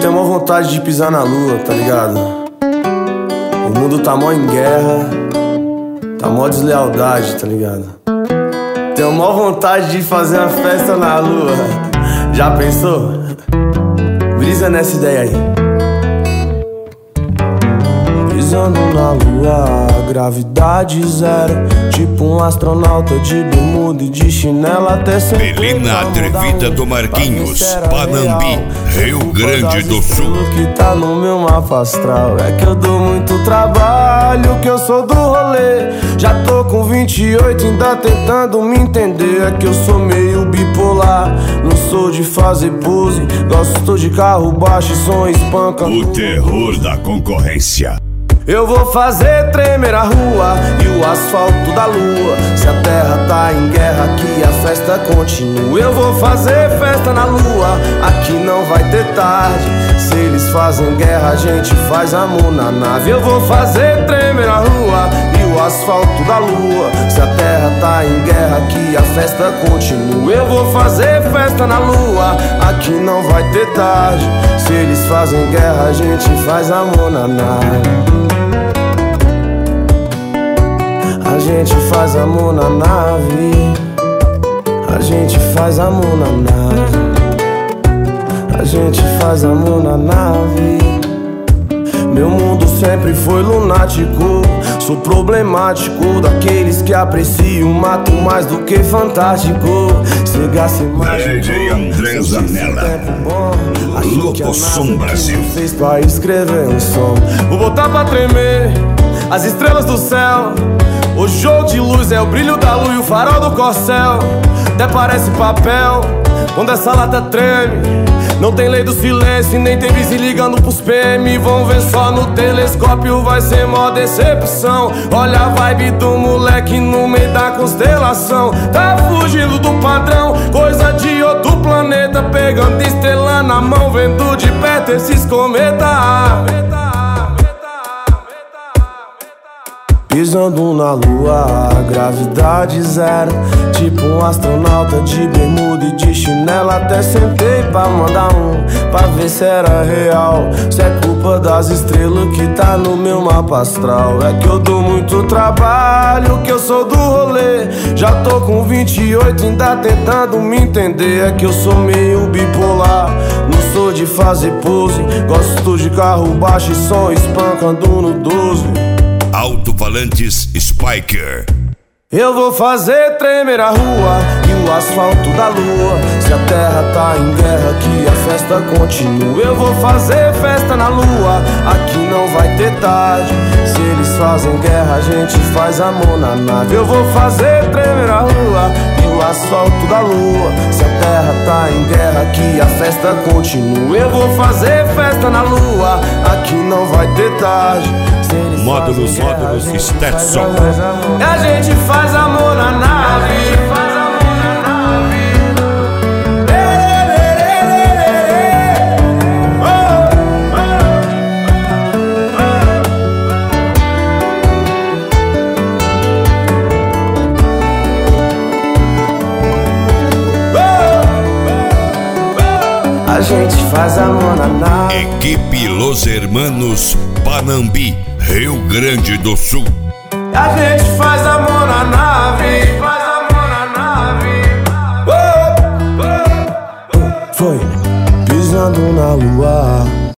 tenho mó vontade de pisar na lua, tá ligado? O mundo tá mó em guerra, tá mó deslealdade, tá ligado? Tenho mó vontade de fazer uma festa na lua. Já pensou? Brisa nessa ideia aí. Pisando na lua, gravidade zero, tipo um astronauta de bermuda e de chinela até sem. Belina Atrevida do Marquinhos, Panambi, Rio Grande do Sul. Que tá no meu mapa astral é que eu dou muito trabalho, que eu sou do rolê. Já tô com 28, ainda tentando me entender. É que eu sou meio bipolar, não sou de fazer pose. Gosto de carro baixo e som espanca. O terror da concorrência. Eu vou fazer tremer a rua e o asfalto da lua. Se a terra tá em guerra, aqui a festa continua. Eu vou fazer festa na lua, aqui não vai ter tarde. Se eles fazem guerra, a gente faz amor na nave. Eu vou fazer tremer a rua e o asfalto da lua. Se a terra tá em guerra, aqui a festa continua. Eu vou fazer festa na lua, aqui não vai ter tarde. Se eles fazem guerra, a gente faz amor na nave. A gente faz amor na nave. A gente faz amor na nave. A gente faz amor na nave. Meu mundo sempre foi lunático. Sou problemático, daqueles que apreciam mato mais do que fantástico. Chegasse mais DJ André Zanella, Locosom Brasil. Fez pra escrever um som. Vou botar pra tremer as estrelas do céu. O jogo de luz é o brilho da lua e o farol do corcel. Até parece papel quando essa lata treme. Não tem lei do silêncio e nem tem vizinho ligando pros PM. Vão ver só no telescópio, vai ser mó decepção. Olha a vibe do moleque no meio da constelação. Tá fugindo do padrão, coisa de outro planeta. Pegando estrela na mão, vendo de perto esses cometas. Pisando na lua, gravidade zero, tipo um astronauta de bermuda e de chinela. Até sentei pra mandar pra ver se era real. Se é culpa das estrelas que tá no meu mapa astral. É que eu dou muito trabalho, que eu sou do rolê. Já tô com 28, ainda tentando me entender. É que eu sou meio bipolar, não sou de fazer pose. Gosto de carro baixo e som espancando no 12. Alto-falantes Spiker. Eu vou fazer tremer a rua e o asfalto da lua. Se a terra tá em guerra, aqui a festa continua. Eu vou fazer festa na lua, aqui não vai ter tarde. Se eles fazem guerra, a gente faz amor na nave. Eu vou fazer tremer a rua e o asfalto da lua. Se a terra tá em guerra, aqui a festa continua. Eu vou fazer festa na lua, aqui não vai ter tarde. Módulos Stetson. A gente faz amor na nave. A gente faz amor na nave. Equipe Los Hermanos, Panambi, Rio Grande do Sul. A gente faz amor na nave. Faz amor na nave. Foi pisando na lua.